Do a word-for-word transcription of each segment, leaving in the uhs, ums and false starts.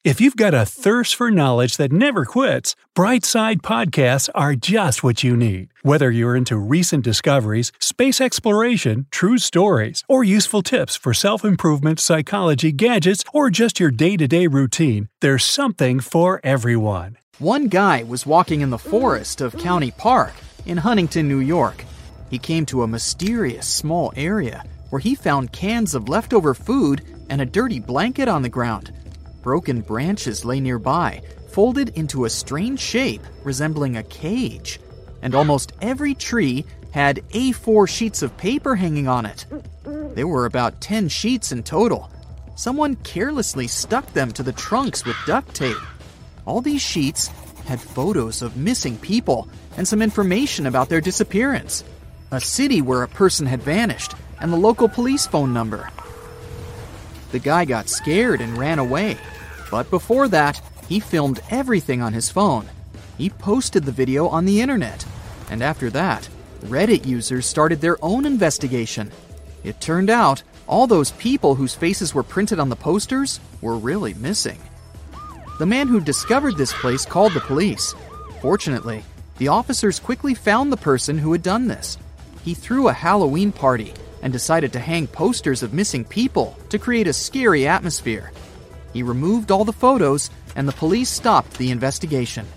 If you've got a thirst for knowledge that never quits, Brightside Podcasts are just what you need. Whether you're into recent discoveries, space exploration, true stories, or useful tips for self-improvement, psychology, gadgets, or just your day-to-day routine, there's something for everyone. One guy was walking in the forest of County Park in Huntington, New York. He came to a mysterious small area where he found cans of leftover food and a dirty blanket on the ground. Broken branches lay nearby, folded into a strange shape resembling a cage. And almost every tree had A four sheets of paper hanging on it. There were about ten sheets in total. Someone carelessly stuck them to the trunks with duct tape. All these sheets had photos of missing people and some information about their disappearance. A city where a person had vanished and the local police phone number. The guy got scared and ran away. But before that, he filmed everything on his phone. He posted the video on the internet. And after that, Reddit users started their own investigation. It turned out all those people whose faces were printed on the posters were really missing. The man who discovered this place called the police. Fortunately, the officers quickly found the person who had done this. He threw a Halloween party and decided to hang posters of missing people to create a scary atmosphere. He removed all the photos, and the police stopped the investigation.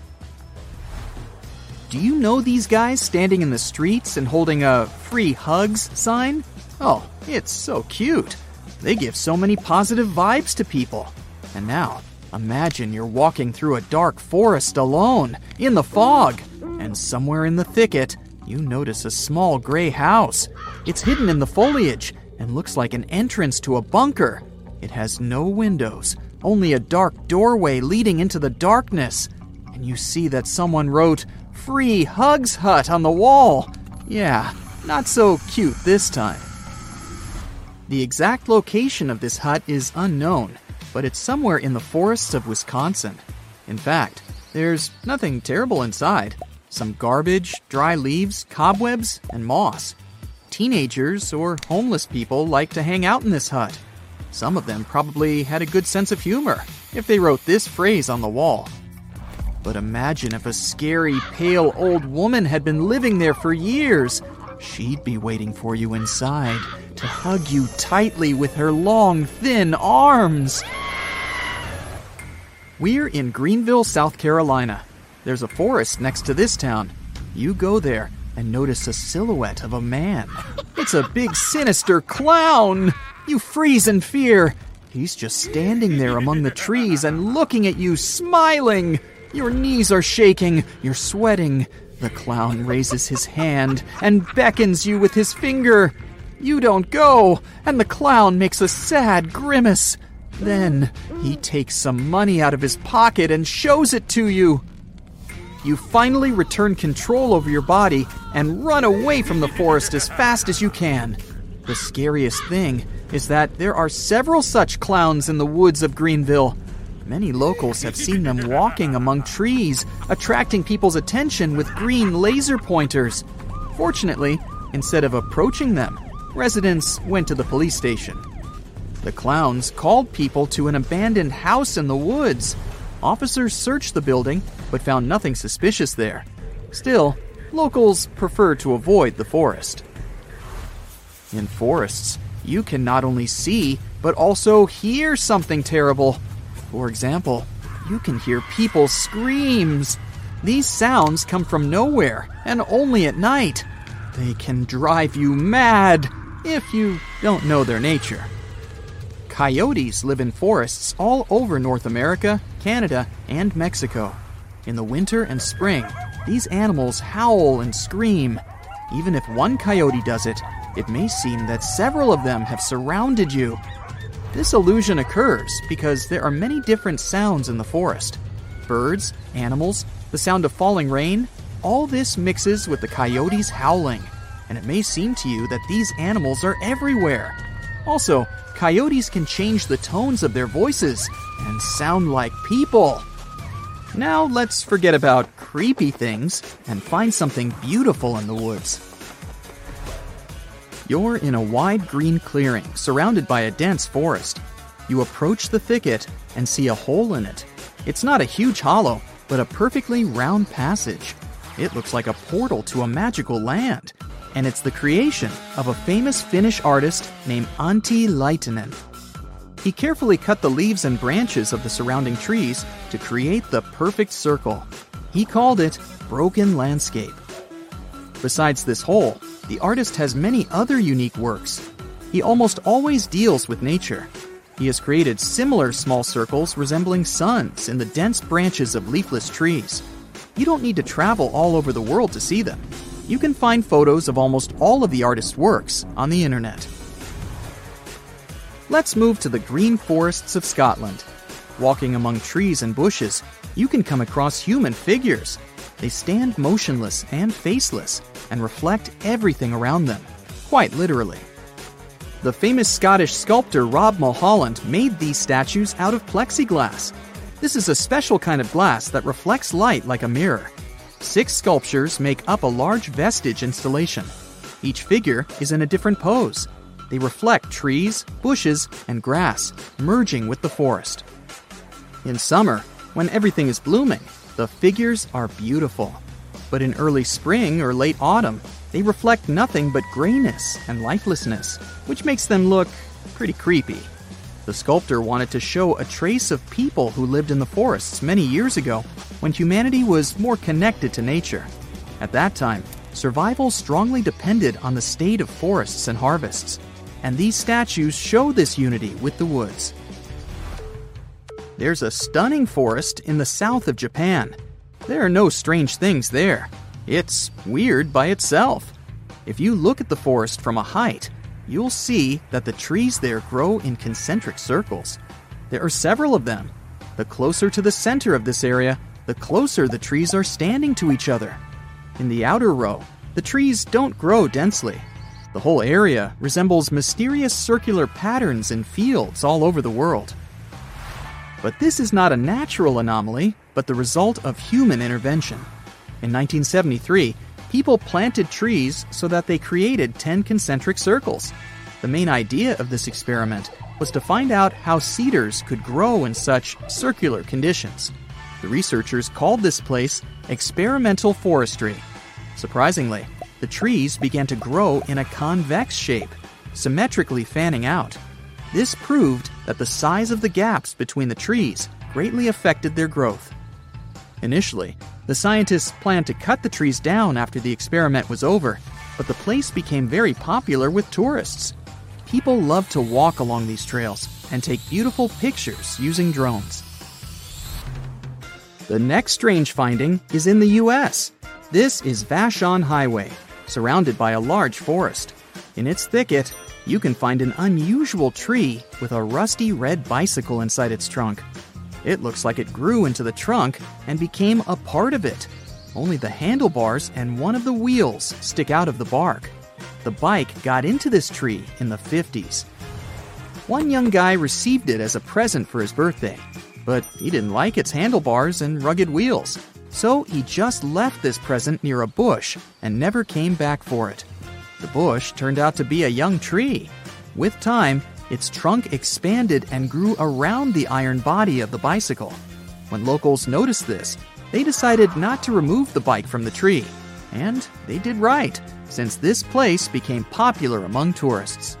Do you know these guys standing in the streets and holding a free hugs sign? Oh, it's so cute. They give so many positive vibes to people. And now, imagine you're walking through a dark forest alone, in the fog, and somewhere in the thicket, you notice a small gray house. It's hidden in the foliage and looks like an entrance to a bunker. It has no windows, only a dark doorway leading into the darkness. And you see that someone wrote, "Free Hugs Hut" on the wall. Yeah, not so cute this time. The exact location of this hut is unknown, but it's somewhere in the forests of Wisconsin. In fact, there's nothing terrible inside. Some garbage, dry leaves, cobwebs, and moss. Teenagers or homeless people like to hang out in this hut. Some of them probably had a good sense of humor if they wrote this phrase on the wall. But imagine if a scary, pale old woman had been living there for years. She'd be waiting for you inside to hug you tightly with her long, thin arms. We're in Greenville, South Carolina. There's a forest next to this town. You go there and notice a silhouette of a man. It's a big, sinister clown. You freeze in fear. He's just standing there among the trees and looking at you, smiling. Your knees are shaking. You're sweating. The clown raises his hand and beckons you with his finger. You don't go, and the clown makes a sad grimace. Then he takes some money out of his pocket and shows it to you. You finally return control over your body and run away from the forest as fast as you can. The scariest thing is that there are several such clowns in the woods of Greenville. Many locals have seen them walking among trees, attracting people's attention with green laser pointers. Fortunately, instead of approaching them, residents went to the police station. The clowns called people to an abandoned house in the woods. Officers searched the building, but found nothing suspicious there. Still, locals prefer to avoid the forest. In forests, you can not only see, but also hear something terrible. For example, you can hear people's screams. These sounds come from nowhere, and only at night. They can drive you mad, if you don't know their nature. Coyotes live in forests all over North America, Canada, and Mexico. In the winter and spring, these animals howl and scream. Even if one coyote does it, it may seem that several of them have surrounded you. This illusion occurs because there are many different sounds in the forest. Birds, animals, the sound of falling rain, all this mixes with the coyotes howling, and it may seem to you that these animals are everywhere. Also, coyotes can change the tones of their voices and sound like people. Now let's forget about creepy things and find something beautiful in the woods. You're in a wide green clearing surrounded by a dense forest. You approach the thicket and see a hole in it. It's not a huge hollow, but a perfectly round passage. It looks like a portal to a magical land, and it's the creation of a famous Finnish artist named Antti Laitinen. He carefully cut the leaves and branches of the surrounding trees to create the perfect circle. He called it Broken Landscape. Besides this hole, the artist has many other unique works. He almost always deals with nature. He has created similar small circles resembling suns in the dense branches of leafless trees. You don't need to travel all over the world to see them. You can find photos of almost all of the artist's works on the internet. Let's move to the green forests of Scotland. Walking among trees and bushes, you can come across human figures. They stand motionless and faceless and reflect everything around them, quite literally. The famous Scottish sculptor Rob Mulholland made these statues out of plexiglass. This is a special kind of glass that reflects light like a mirror. Six sculptures make up a large vestige installation. Each figure is in a different pose. They reflect trees, bushes, and grass, merging with the forest. In summer, when everything is blooming, the figures are beautiful. But in early spring or late autumn, they reflect nothing but grayness and lifelessness, which makes them look pretty creepy. The sculptor wanted to show a trace of people who lived in the forests many years ago, when humanity was more connected to nature. At that time, survival strongly depended on the state of forests and harvests, and these statues show this unity with the woods. There's a stunning forest in the south of Japan. There are no strange things there. It's weird by itself. If you look at the forest from a height, you'll see that the trees there grow in concentric circles. There are several of them. The closer to the center of this area, the closer the trees are standing to each other. In the outer row, the trees don't grow densely. The whole area resembles mysterious circular patterns in fields all over the world. But this is not a natural anomaly, but the result of human intervention. In nineteen seventy-three, people planted trees so that they created ten concentric circles. The main idea of this experiment was to find out how cedars could grow in such circular conditions. The researchers called this place experimental forestry. Surprisingly, the trees began to grow in a convex shape, symmetrically fanning out. This proved that the size of the gaps between the trees greatly affected their growth. Initially, the scientists planned to cut the trees down after the experiment was over, but the place became very popular with tourists. People love to walk along these trails and take beautiful pictures using drones. The next strange finding is in the U S. This is Vashon Highway, surrounded by a large forest. In its thicket, you can find an unusual tree with a rusty red bicycle inside its trunk. It looks like it grew into the trunk and became a part of it. Only the handlebars and one of the wheels stick out of the bark. The bike got into this tree in the fifties. One young guy received it as a present for his birthday, but he didn't like its handlebars and rugged wheels. So he just left this present near a bush and never came back for it. The bush turned out to be a young tree. With time, its trunk expanded and grew around the iron body of the bicycle. When locals noticed this, they decided not to remove the bike from the tree. And they did right, since this place became popular among tourists.